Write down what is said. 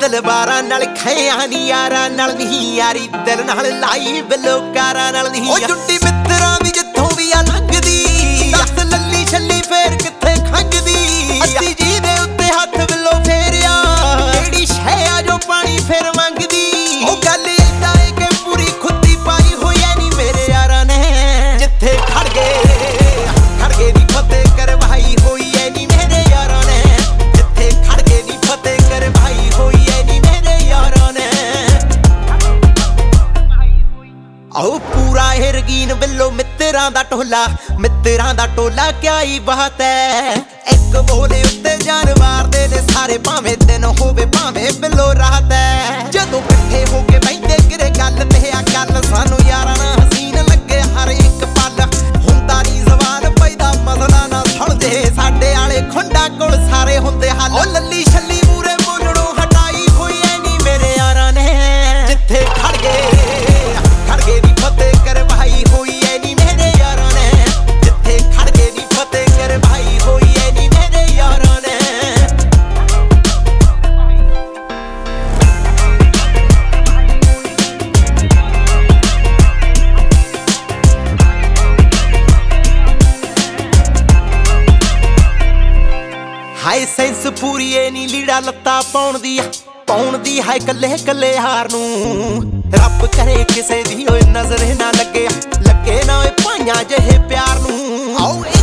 ਤਲਵਾਰਾਂ ਨਾਲ ਖਿਆਂ ਨੀ ਯਾਰਾਂ ਨਾਲ ਨਹੀਂ ਯਾਰੀ ਦਿਲ ਨਾਲ ਲਾਈ ਬਲੋਕਾਰਾਂ ਨਾਲ ਨਹੀਂ। ਉਹ ਜੁੱਟੀ ਮਿੱਤਰਾਂ ਦੀ ਜਿੱਥੋਂ ਵੀ ਆ ਲੰਘਦੀ ਦੱਸ ਲੱਲੀ ਛੱਲੀ ਫੇਰ ਕਿੱਥੇ ਖੰਗਦੀ। ਅੱਸੀ ਜੀ ਦੇ ਉੱਤੇ ਹੱਥ ਵੱਲੋਂ ਫੇਰਿਆ ਕਿਹੜੀ ਸ਼ੈ ਆ ਜੋ ਪਾਣੀ ਫੇਰ ਮੰਗਦੀ। ਉਹ ਗੱਲ ਏਦਾਂ ਏ ਕਿ ਪੂਰੀ ਖੁੱਦੀ ਪਾਈ ਹੋਈ ਐ ਨੀ ਮੇਰੇ ਯਾਰਾਂ ਨੇ ਜਿੱਥੇ ਖੜ ਗਏ ਦੀ ਫਤਿਹ ਕਰਵਾਈ ਹੋਈ ਐ ਨੀ ਮੇਰੇ ਯਾਰਾਂ ਨੇ ਜਿੱਥੇ ਖੜ ਗਏ ਦੀ ਫਤਿਹ ਕਰਵਾਈ ਹੋਈ ਐ ਨੀ ਮੇਰੇ ਯਾਰਾਂ ਨੇ। ਆਓ ਪੂਰਾ ਇਹ ਰਗੀਨ ਬਿੱਲੋ ਮਿੱਤਰਾਂ ਦਾ ਟੋਲਾ ਕਿਆ ਹੀ ਬਾਤ ਐ। ਇੱਕ ਬੋਲੇ ਉੱਤੇ ਜਾਨ ਮਾਰਦੇ ਨੇ ਸਾਰੇ ਭਾਵੇਂ ਦਿਨ ਹੋਵੇ ਭਾਵੇਂ ਬਿੱਲੋ ਰਾਤ ਐ। ਜਦੋਂ ਇਕੱਠੇ ਹੋ ਕੇ ਬੈਠੇ ਕਿਰੇ ਗੱਲ ਤੇ ਆ ਗੱਲ ਸਾਨੂੰ ਯਾਰਾਂ ਨਾਲ ਹਸੀਨ ਲੱਗੇ ਹਰ ਇੱਕ ਪਲ। ਹੁੰਦਾ ਨੀ ਜ਼ਬਾਨ ਪੈਦਾ ਮਸਲਾ ਨਾ ਸੁਣਦੇ ਸਾਡੇ ਆਲੇ ਖੁੰਡਾ ਕੋਲ ਸਾਰੇ ਹੁੰਦੇ ਹੱਲ। ਉਹ ਲੱਲੀ ਛੱਲੀ ਮੂਰੇ ਬੋਲਣੋਂ ਹਟਾਈ ਹੋਈ ਐ ਨੀ ਮੇਰੇ ਯਾਰਾਂ ਨੇ ਜਿੱਥੇ ਖੜ ਗਏ ਦੀ ਫਤਿਹ ਕਰਵਾਈ ਹੋਈ ਐ ਨੀ ਮੇਰੇ ਯਾਰਾਂ ਨੇ ਜਿੱਥੇ ਖੜ ਗਏ ਦੀ ਫਤਿਹ ਕਰਵਾਈ ਹੋਈ ਐ ਨੀ ਮੇਰੇ ਯਾਰਾਂ ਨੇ। ਹਾਏ ਸੈਂਸ ਪੂਰੀ ਏ ਨੀ ਲੀੜਾ ਲੱਤਾ ਪਾਉਣ ਦੀ ਹਾਏ ਕੱਲੇ ਹਾਰ ਨੂੰ। ਰੱਬ ਕਰੇ ਕਿਸੇ ਦੀ ਓਏ ਨਜ਼ਰ ਨਾ ਲੱਗੇ ਨਾ ਓਏ ਭਾਈਆਂ ਜਿਹੇ ਪਿਆਰ ਨੂੰ। ਆਓ